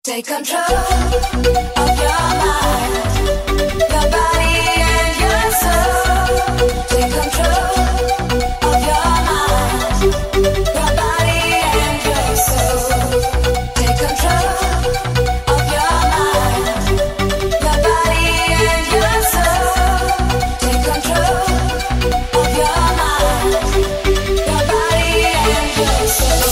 Take control of your mind, your body and your soul. Take control of your mind, your body and your soul. Take control of your mind, your body and your soul. Take control of your mind, your body and your soul.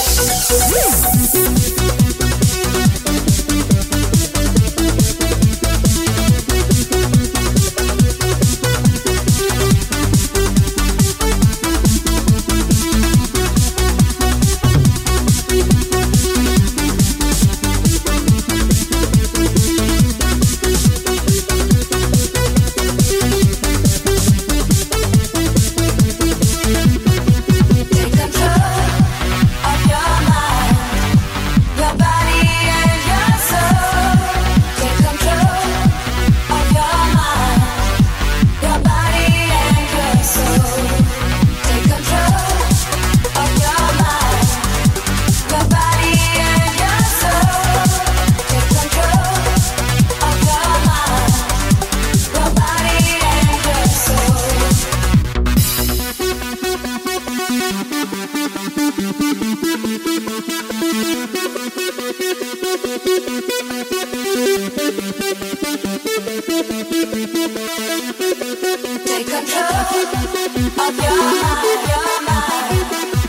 Take control of your mind.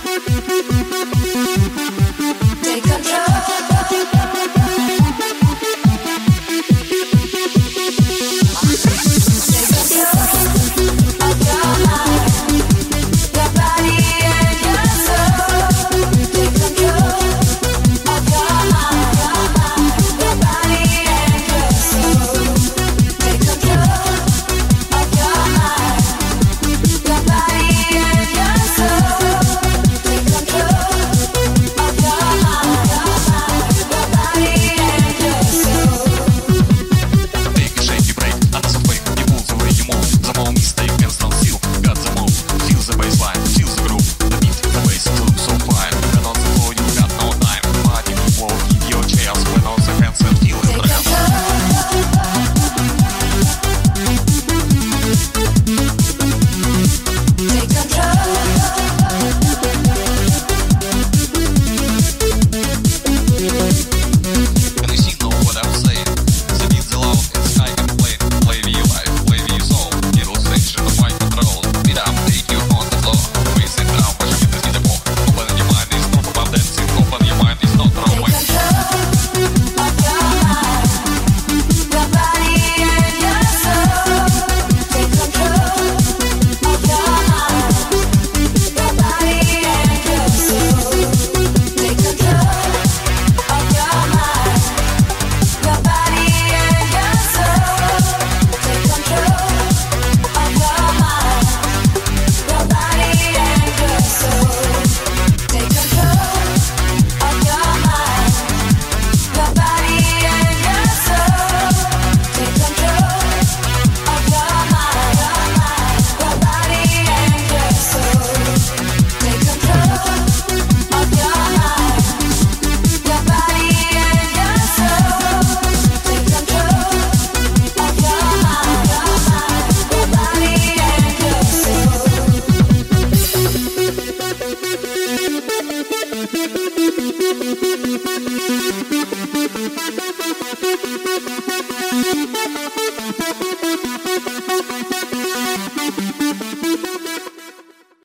Take control.